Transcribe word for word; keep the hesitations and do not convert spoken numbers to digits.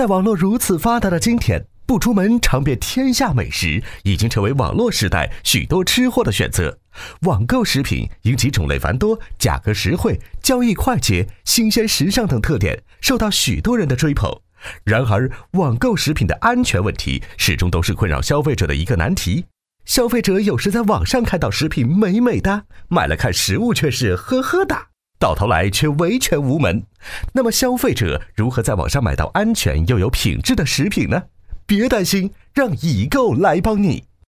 在网络如此发达的今天，不出门尝遍天下美食已经成为网络时代许多吃货的选择。网购食品因其种类繁多、价格实惠、交易快捷、新鲜时尚等特点，受到许多人的追捧。然而，网购食品的安全问题始终都是困扰消费者的一个难题。消费者有时在网上看到食品美美的，买了看实物却是呵呵的，到头来却维权无门。那么消费者如何在网上买到安全又有品质的食品呢？别担心，让易购来帮你。